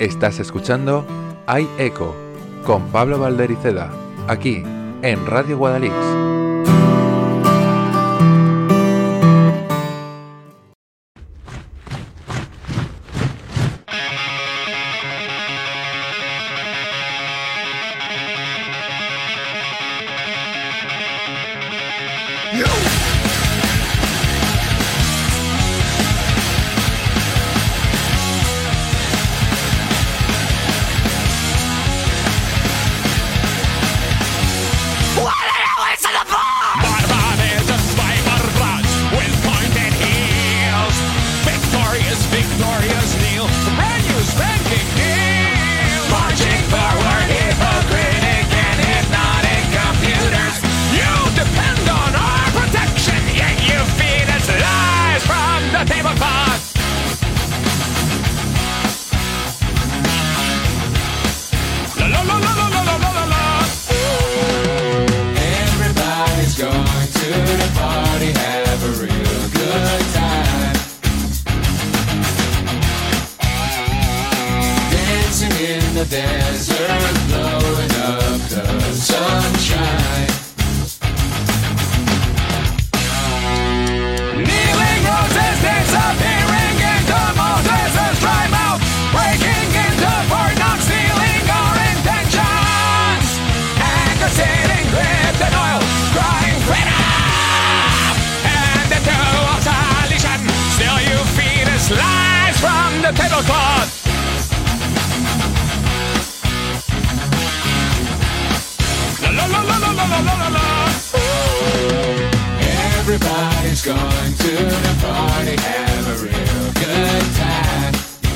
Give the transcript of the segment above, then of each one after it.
Estás escuchando Hay Eco con Pablo Valdericeda, aquí en Radio Guadalix. Everybody's going to the party, have a real good time.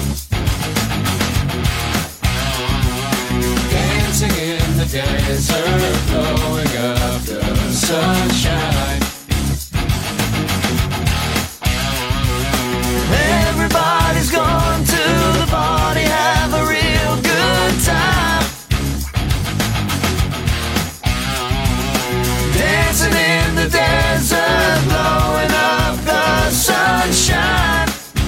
Dancing in the desert, blowing up the sunshine. Everybody's going to the party, have a real good time. Dancing in the desert, blowing up the sunshine.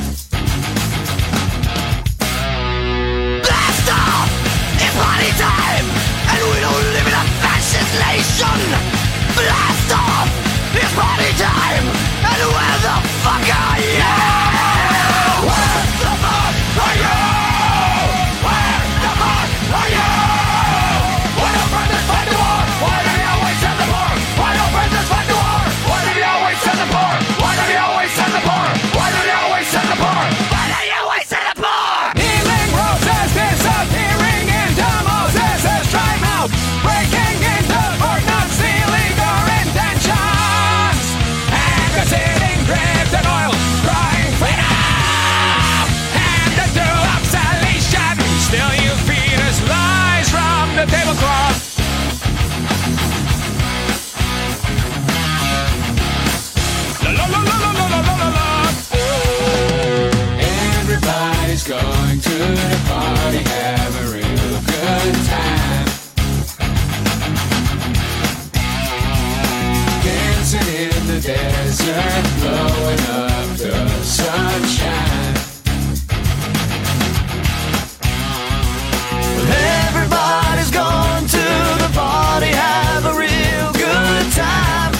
Blast off! It's party time! And we don't live in a fascist nation! Blast off! It's party time! And where the fuck are you? Where the fuck are you? Where the fuck are you? Why don't brothers fight the war? Why do they always send the poor? Why don't brothers fight the war? Why do they always send the poor? Why do they always send the poor? Why do they always send the poor? Why do they always send the poor? Healing roses disappearing into Moses' dry mouth, breaking into for not stealing our intentions. And sitting dripped in oil, crying freedom, and into obsolescence. Still you feed us lies from the tablecloth. Everybody's going to the party, have a real good time. Dancing in the desert, blowing up the sunshine. Everybody's going to the party, have a real good time.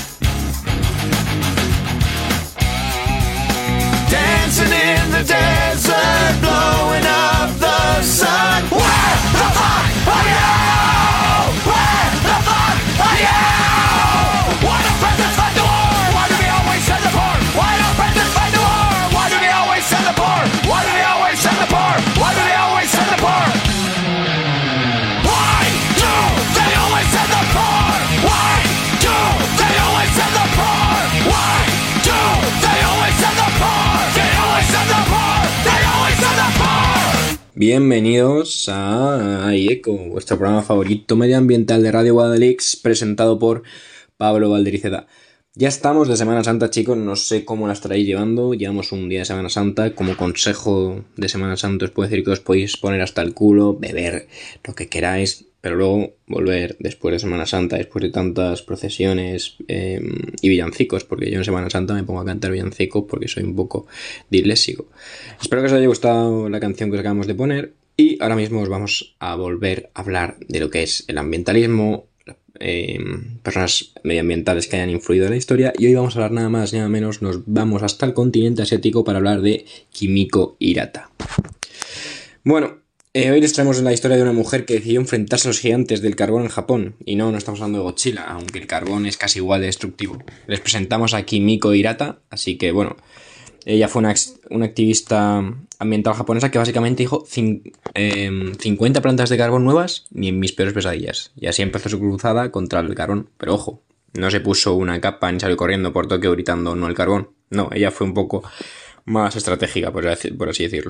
Dancing in the desert, blowing up the sun. Where the fuck are you? Where the fuck are you? Why don't presidents fight the war? Why do they always send the poor? Why don't presidents fight the war? Why do they always send the poor? Why do they always send the poor? Why do they always send the poor? Why do they always send the poor? Why do they always send the poor? Why do they always send the poor? They always send the poor. They always send the poor. Bienvenidos a Hay Eco, vuestro programa favorito medioambiental de Radio Guadalix, presentado por Pablo Valdericeda. Ya estamos de Semana Santa, chicos, no sé cómo la estaréis llevando, llevamos un día de Semana Santa. Como consejo de Semana Santa os puedo decir que os podéis poner hasta el culo, beber lo que queráis, pero luego volver después de Semana Santa, después de tantas procesiones y villancicos, porque yo en Semana Santa me pongo a cantar villancicos porque soy un poco disléxico. Espero que os haya gustado la canción que os acabamos de poner Y ahora mismo os vamos a volver a hablar de lo que es el ambientalismo, personas medioambientales que hayan influido en la historia, y hoy vamos a hablar nada más, nada menos, nos vamos hasta el continente asiático para hablar de Kimiko Hirata. Bueno, hoy les traemos la historia de una mujer que decidió enfrentarse a los gigantes del carbón en Japón, y no estamos hablando de Godzilla, aunque el carbón es casi igual de destructivo. Les presentamos a Kimiko Hirata, así que bueno, ella fue una activista ambiental japonesa que básicamente dijo 50 plantas de carbón nuevas ni en mis peores pesadillas. Y así empezó su cruzada contra el carbón. Pero ojo, no se puso una capa ni salió corriendo por Tokio gritando no al carbón. No, ella fue un poco más estratégica, por así decirlo.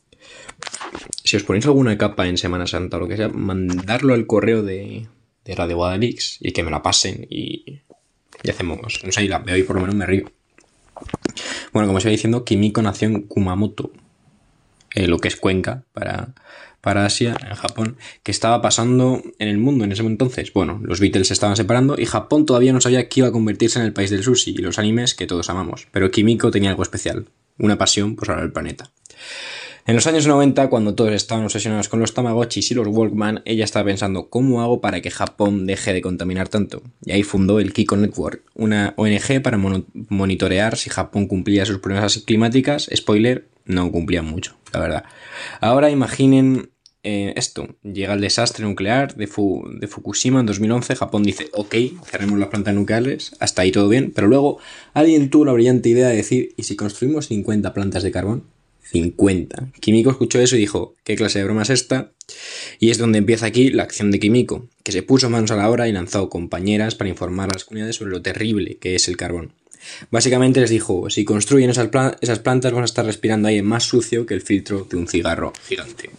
Si os ponéis alguna capa en Semana Santa o lo que sea, mandarlo al correo de Radio Guadalix y que me la pasen y hacemos, no sé, la veo y por lo menos me río. Bueno, como os iba diciendo, Kimiko nació en Kumamoto, lo que es Cuenca para Asia, en Japón. ¿Qué estaba pasando en el mundo en ese entonces? Bueno, los Beatles se estaban separando y Japón todavía no sabía que iba a convertirse en el país del sushi y los animes que todos amamos. Pero Kimiko tenía algo especial, una pasión por salvar el planeta. En los años 90, cuando todos estaban obsesionados con los Tamagotchis y los Walkman, ella estaba pensando, ¿cómo hago para que Japón deje de contaminar tanto? Y ahí fundó el Kiko Network, una ONG para monitorear si Japón cumplía sus promesas climáticas. Spoiler, no cumplían mucho, la verdad. Ahora imaginen esto, llega el desastre nuclear de Fukushima en 2011, Japón dice, ok, cerremos las plantas nucleares, hasta ahí todo bien, pero luego alguien tuvo la brillante idea de decir, ¿y si construimos 50 plantas de carbón? 50. Kimiko escuchó eso y dijo, ¿qué clase de broma es esta? Y es donde empieza aquí la acción de Kimiko, que se puso manos a la obra y lanzó compañeras para informar a las comunidades sobre lo terrible que es el carbón. Básicamente les dijo, si construyen esas plantas van a estar respirando aire más sucio que el filtro de un cigarro gigante.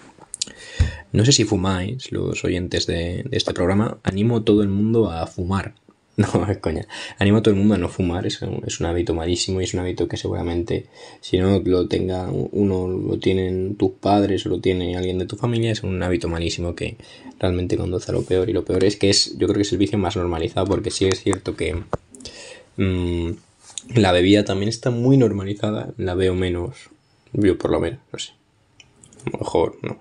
No sé si fumáis, los oyentes de este programa, animo a todo el mundo a fumar. No, es coña. Animo a todo el mundo a no fumar, es un hábito malísimo y es un hábito que seguramente si no lo tenga uno, lo tienen tus padres o lo tiene alguien de tu familia, es un hábito malísimo que realmente conduce a lo peor. Y lo peor es que yo creo que es el vicio más normalizado, porque sí es cierto que la bebida también está muy normalizada, la veo menos, yo por lo menos, no sé, a lo mejor no.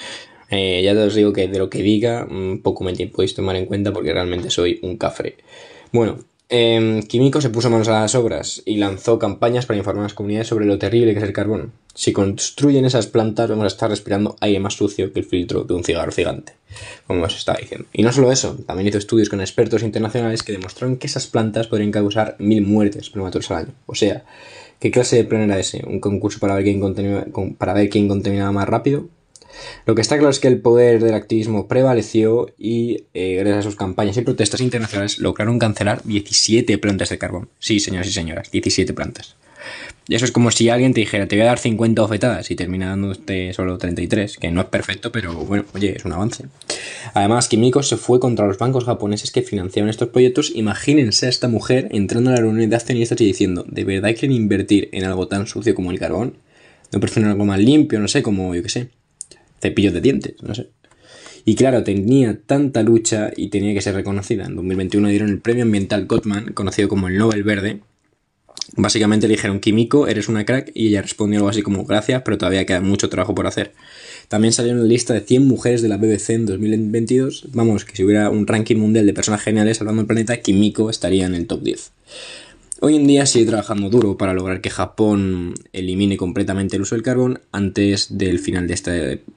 Ya os digo que de lo que diga poco me podéis tomar en cuenta porque realmente soy un cafre. Bueno, Kimiko se puso manos a las obras y lanzó campañas para informar a las comunidades sobre lo terrible que es el carbón. Si construyen esas plantas vamos a estar respirando aire más sucio que el filtro de un cigarro gigante, como os estaba diciendo. Y no solo eso, también hizo estudios con expertos internacionales que demostraron que esas plantas podrían causar 1000 muertes prematuras al año. O sea, ¿qué clase de plan era ese? ¿Un concurso para ver quién contaminaba más rápido? Lo que está claro es que el poder del activismo prevaleció y gracias a sus campañas y protestas internacionales lograron cancelar 17 plantas de carbón. Sí, señoras y señoras, 17 plantas. Y eso es como si alguien te dijera, te voy a dar 50 bofetadas y termina dándote solo 33, que no es perfecto, pero bueno, oye, es un avance. Además, Kimiko se fue contra los bancos japoneses que financiaban estos proyectos. Imagínense a esta mujer entrando a la reunión de accionistas y diciendo, ¿de verdad quieren invertir en algo tan sucio como el carbón? ¿No prefieren algo más limpio? No sé, como, yo qué sé, cepillos de dientes, no sé. Y claro, tenía tanta lucha y tenía que ser reconocida. En 2021 dieron el premio ambiental Gottman, conocido como el Nobel Verde. Básicamente le dijeron, Kimiko, eres una crack, y ella respondió algo así como, gracias, pero todavía queda mucho trabajo por hacer. También salió en la lista de 100 mujeres de la BBC en 2022. Vamos, que si hubiera un ranking mundial de personas geniales salvando el planeta, Kimiko estaría en el top 10. Hoy en día sigue trabajando duro para lograr que Japón elimine completamente el uso del carbón antes del final de esta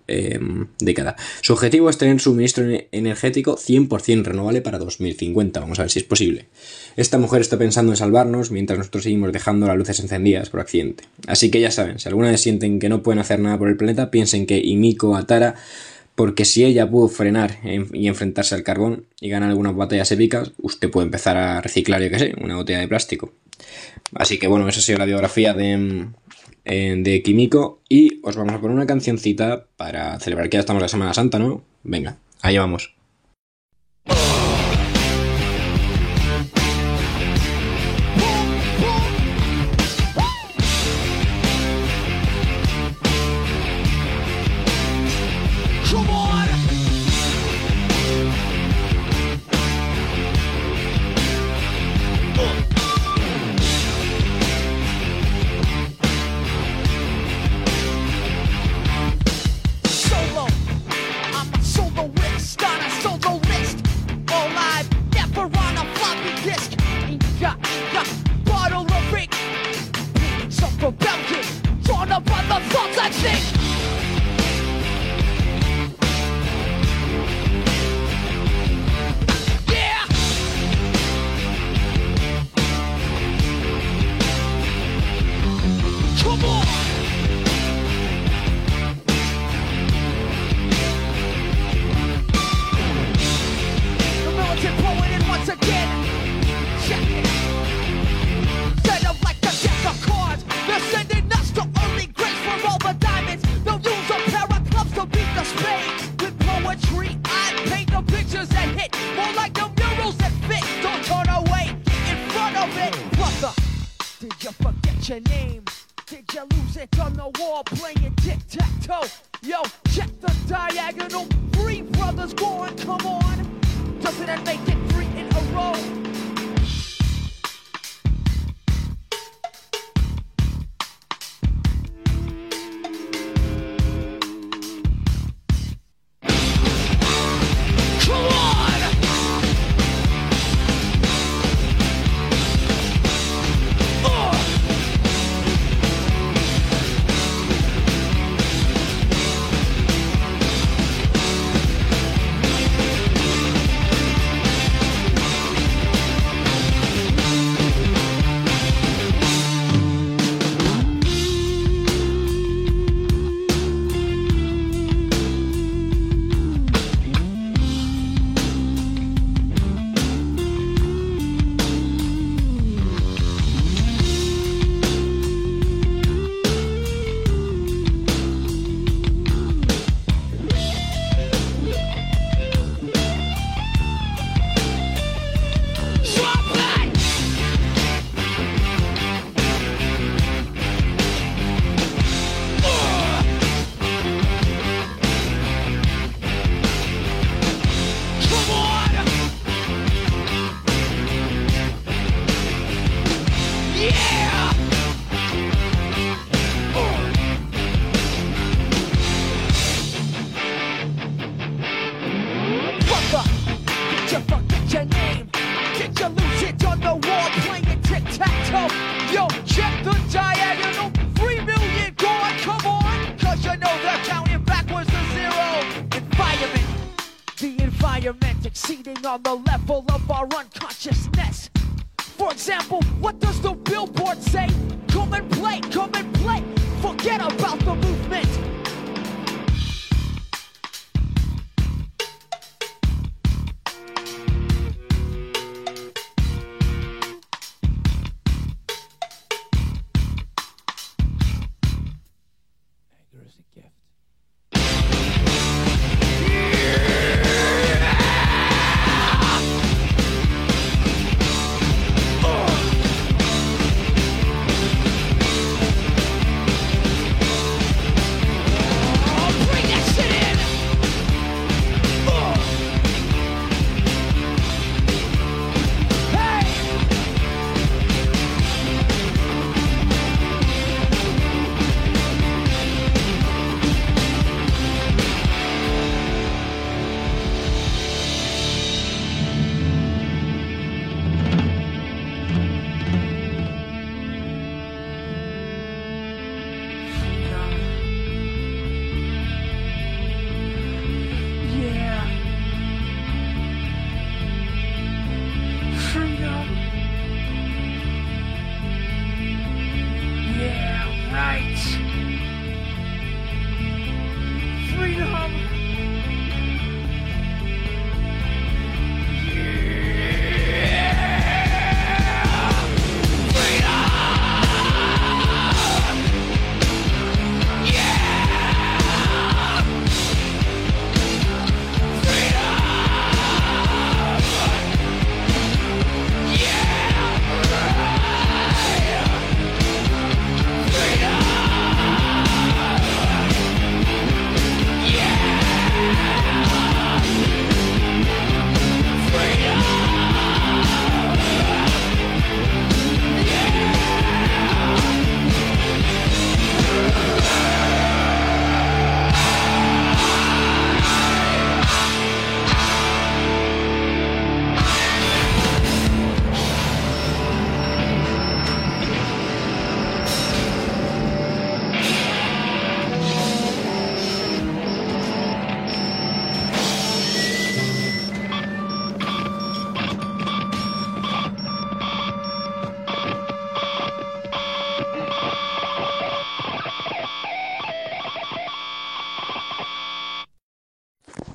década. Su objetivo es tener suministro energético 100% renovable para 2050. Vamos a ver si es posible. Esta mujer está pensando en salvarnos mientras nosotros seguimos dejando las luces encendidas por accidente. Así que ya saben, si alguna vez sienten que no pueden hacer nada por el planeta, piensen que Kimiko Atara, porque si ella pudo frenar y enfrentarse al carbón y ganar algunas batallas épicas, usted puede empezar a reciclar, yo qué sé, una botella de plástico. Así que bueno, esa ha sido la biografía de Kimiko, y os vamos a poner una cancioncita para celebrar que ya estamos en la Semana Santa, ¿no? Venga, ahí vamos. So for Belgium, torn up by the thoughts I think. Yeah. Come on. The militant poet in once again. Check it. Set up like a deck of cards. They're sending us to early grace for all the diamonds. They'll use a pair of clubs to beat the spades. With poetry, I paint the pictures that hit. More like the murals that fit. Don't turn away, get in front of it. Brother, did you forget your name? Did you lose it on the wall playing tic-tac-toe? Yo, check the diagonal. 3 brothers going, come on. Doesn't that make it 3 in a row? Come on! Exceeding on the level of our unconsciousness. For example, what does the billboard say? Come and play, forget about the movement. Anger is a gift.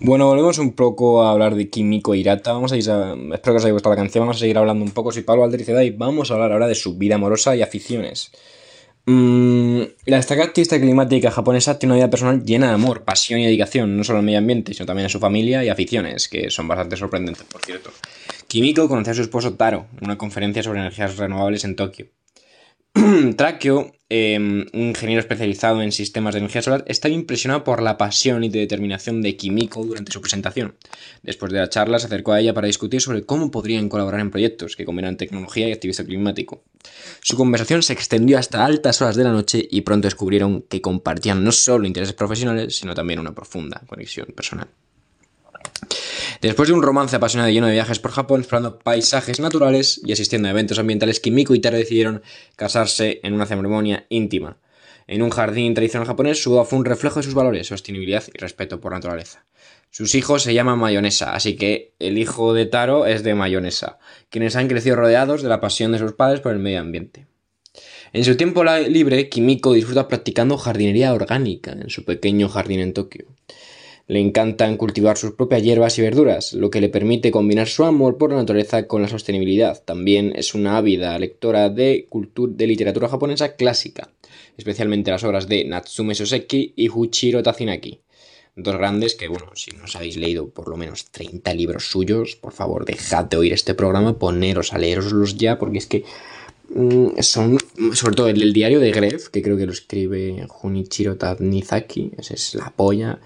Bueno, volvemos un poco a hablar de Kimiko Hirata. Espero que os haya gustado la canción. Vamos a seguir hablando un poco. Soy Pablo Valdericeda y vamos a hablar ahora de su vida amorosa y aficiones. La destacada artista climática japonesa tiene una vida personal llena de amor, pasión y dedicación, no solo al medio ambiente, sino también a su familia y aficiones, que son bastante sorprendentes, por cierto. Kimiko conoció a su esposo Taro en una conferencia sobre energías renovables en Tokio. Trakio, un ingeniero especializado en sistemas de energía solar, estaba impresionado por la pasión y determinación de Kimiko durante su presentación. Después de la charla se acercó a ella para discutir sobre cómo podrían colaborar en proyectos que combinan tecnología y activismo climático. Su conversación se extendió hasta altas horas de la noche y pronto descubrieron que compartían no solo intereses profesionales, sino también una profunda conexión personal. Después de un romance apasionado y lleno de viajes por Japón, explorando paisajes naturales y asistiendo a eventos ambientales, Kimiko y Taro decidieron casarse en una ceremonia íntima. En un jardín tradicional japonés, su boda fue un reflejo de sus valores, sostenibilidad y respeto por la naturaleza. Sus hijos se llaman Mayonesa, así que el hijo de Taro es de Mayonesa, quienes han crecido rodeados de la pasión de sus padres por el medio ambiente. En su tiempo libre, Kimiko disfruta practicando jardinería orgánica en su pequeño jardín en Tokio. Le encantan cultivar sus propias hierbas y verduras, lo que le permite combinar su amor por la naturaleza con la sostenibilidad. También es una ávida lectora de literatura japonesa clásica, especialmente las obras de Natsume Soseki y Huichiro Tadinaki. Dos grandes que, bueno, si no os habéis leído por lo menos 30 libros suyos, por favor, dejad de oír este programa, poneros a leeroslos ya, porque es que son, sobre todo el diario de Gref, que creo que lo escribe Junichiro Tanizaki, esa es la polla,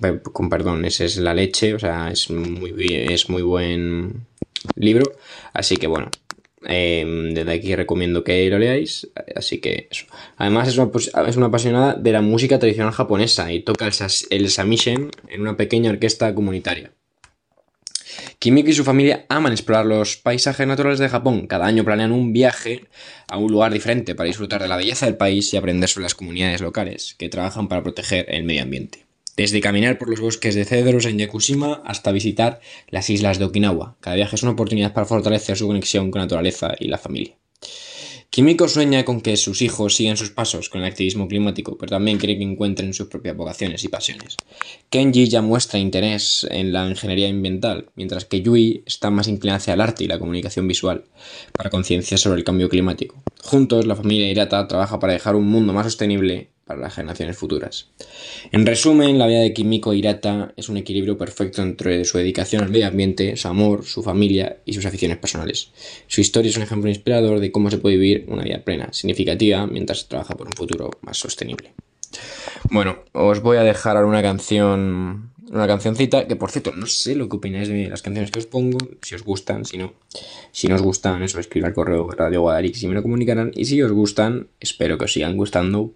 esa es la leche, o sea, es muy buen libro, así que bueno, desde aquí recomiendo que lo leáis, así que eso. Además es una apasionada de la música tradicional japonesa y toca el samishen en una pequeña orquesta comunitaria. Kimiko y su familia aman explorar los paisajes naturales de Japón. Cada año planean un viaje a un lugar diferente para disfrutar de la belleza del país y aprender sobre las comunidades locales que trabajan para proteger el medio ambiente. Desde caminar por los bosques de cedros en Yakushima hasta visitar las islas de Okinawa. Cada viaje es una oportunidad para fortalecer su conexión con la naturaleza y la familia. Kimiko sueña con que sus hijos sigan sus pasos con el activismo climático, pero también quiere que encuentren sus propias vocaciones y pasiones. Kenji ya muestra interés en la ingeniería ambiental, mientras que Yui está más inclinada hacia el arte y la comunicación visual, para concienciar sobre el cambio climático. Juntos, la familia Hirata trabaja para dejar un mundo más sostenible para las generaciones futuras. En resumen, la vida de Kimiko Hirata es un equilibrio perfecto entre su dedicación al medio ambiente, su amor, su familia y sus aficiones personales. Su historia es un ejemplo inspirador de cómo se puede vivir una vida plena, significativa, mientras se trabaja por un futuro más sostenible. Bueno, os voy a dejar ahora una cancioncita, que por cierto, no sé lo que opináis de las canciones que os pongo, si os gustan, si no os gustan, eso, escribid al correo Radio Guadalix y me lo comunicarán, y si os gustan, espero que os sigan gustando.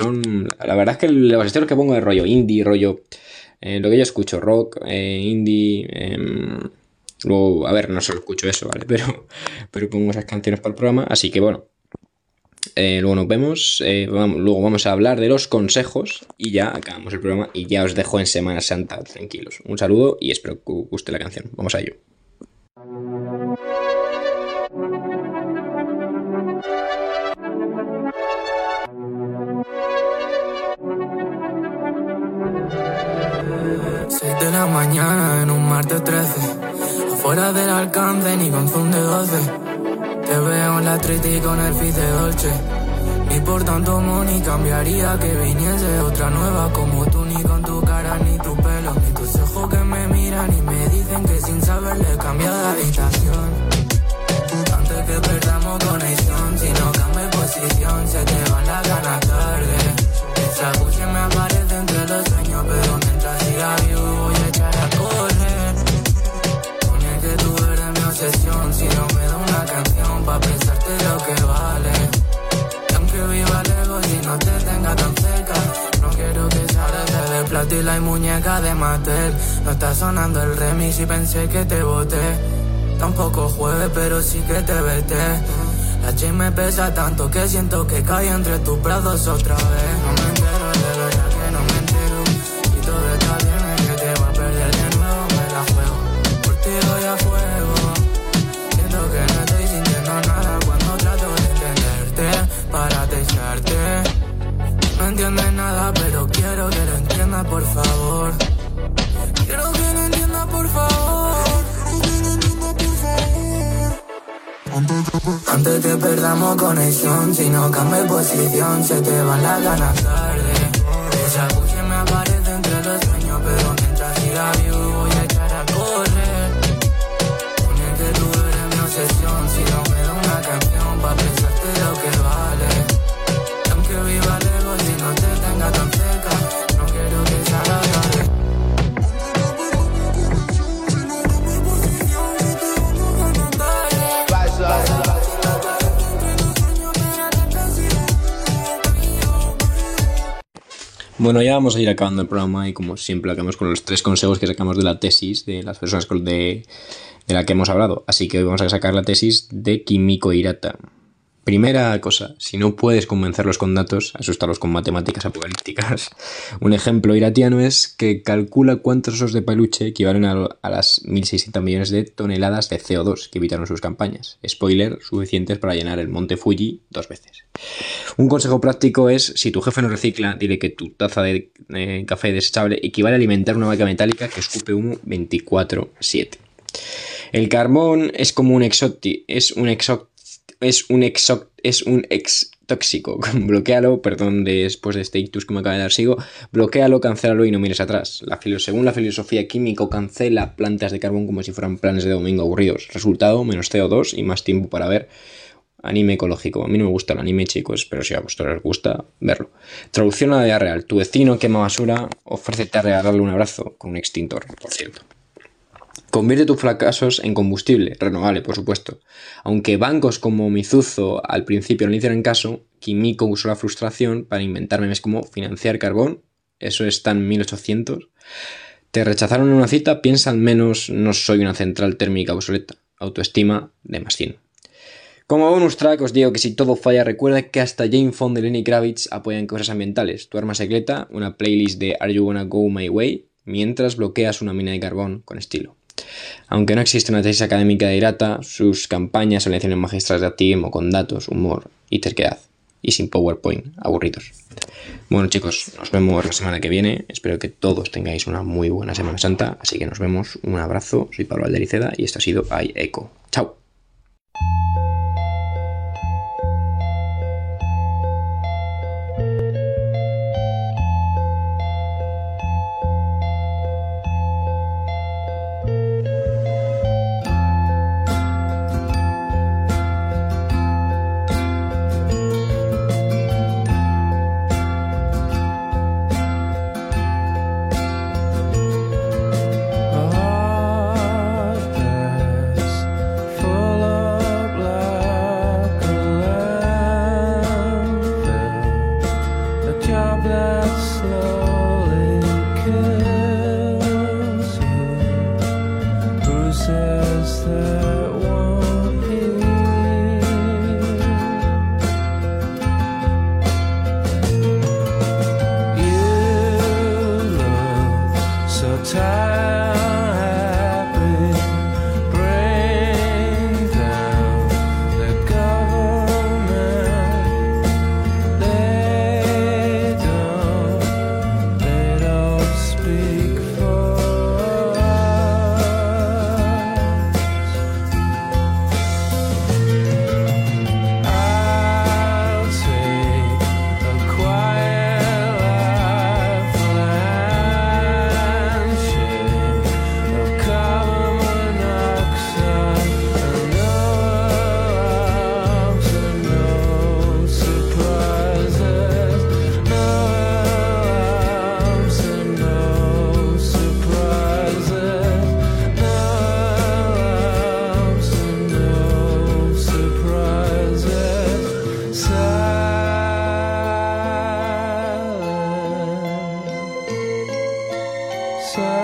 La verdad es que los estilos que pongo de rollo indie, rollo, lo que yo escucho, rock, indie, luego, a ver, no solo escucho eso, ¿vale? Pero pongo esas canciones para el programa, así que bueno. Luego nos vemos, luego vamos a hablar de los consejos y ya acabamos el programa y ya os dejo en Semana Santa tranquilos. Un saludo y espero que os guste la canción. Vamos a ello. De la mañana en un martes 13, afuera del alcance ni con zoom de 12. Te veo en la street y con el fit de Dolce. Ni por tanto money cambiaría que viniese otra nueva como tú, ni con tu cara ni tu pelo, ni tus ojos que me miran y me dicen que sin saber le cambia de habitación. Antes que perdamos conexión, si no cambia posición se te van las ganas tarde. Esa Gucci me aparece entre los sueños, pero mientras siga vivo voy a echar a correr. Pone que tú eres mi obsesión, si no me da una canción pa' pensarte lo que vale. Y aunque viva lejos y no te tenga tan cerca, no quiero que salgas de plata y la muñeca de Mattel. No está sonando el remix y pensé que te boté. Tampoco juegue, pero sí que te vete. La chain me pesa tanto que siento que cae entre tus brazos otra vez. No me entero, de verdad que no me entero. Y todo está bien, es que te voy a perder de nuevo, me la juego. Por ti voy a fuego. Siento que no estoy sintiendo nada cuando trato de entenderte, para testarte. No entiendes nada, pero quiero que lo entiendas, por favor. Quiero que lo entiendas, por favor. Antes que perdamos conexión, si no cambia posición, se te van las ganas tarde. Esa Gucci me aparece entre los sueños, pero mientras siga vivo voy a echar a correr. Pone que tú eres mi obsesión, si no me da una canción pa' pensarte lo que vale. Y aunque viva lejos y no te tenga tan cerca, no quiero que se haga tarde. Bueno, ya vamos a ir acabando el programa y como siempre acabamos con los 3 consejos que sacamos de la tesis de las personas de la que hemos hablado. Así que hoy vamos a sacar la tesis de Kimiko Hirata. Primera cosa, si no puedes convencerlos con datos, asústalos con matemáticas apocalípticas. Un ejemplo hiratiano es que calcula cuántos osos de peluche equivalen a las 1.600 millones de toneladas de CO2 que evitaron sus campañas. Spoiler, suficientes para llenar el monte Fuji 2 veces. Un consejo práctico es, si tu jefe no recicla, dile que tu taza de café desechable equivale a alimentar una vaca metálica que escupe humo 24/7. El carbón es como un ex tóxico. Bloquéalo, perdón después de este ictus que me acaba de dar, bloquéalo, cancélalo y no mires atrás. Según la filosofía química, cancela plantas de carbón como si fueran planes de domingo aburridos. Resultado, menos CO2 y más tiempo para ver anime ecológico. A mí no me gusta el anime, chicos, pero si a vosotros les gusta, verlo. Traducción a la vida real. Tu vecino quema basura, ofrécete a regalarle un abrazo con un extintor, por cierto. Convierte tus fracasos en combustible, renovable, por supuesto. Aunque bancos como Mizuho al principio no le hicieron caso, Kimiko usó la frustración para inventar memes como financiar carbón, eso está en 1800. Te rechazaron en una cita, piensa al menos no soy una central térmica obsoleta. Autoestima de más 100. Como bonus track os digo que si todo falla, recuerda que hasta Jane Fonda y Lenny Kravitz apoyan causas ambientales. Tu arma secreta, una playlist de Are You Gonna Go My Way, mientras bloqueas una mina de carbón con estilo. Aunque no existe una tesis académica de Hirata, sus campañas son lecciones magistrales de activismo con datos, humor y terquedad. Y sin PowerPoint, aburridos. Bueno chicos, nos vemos la semana que viene. Espero que todos tengáis una muy buena Semana Santa. Así que nos vemos. Un abrazo. Soy Pablo Valdericeda y esto ha sido iEco. ¡Chao! Silence.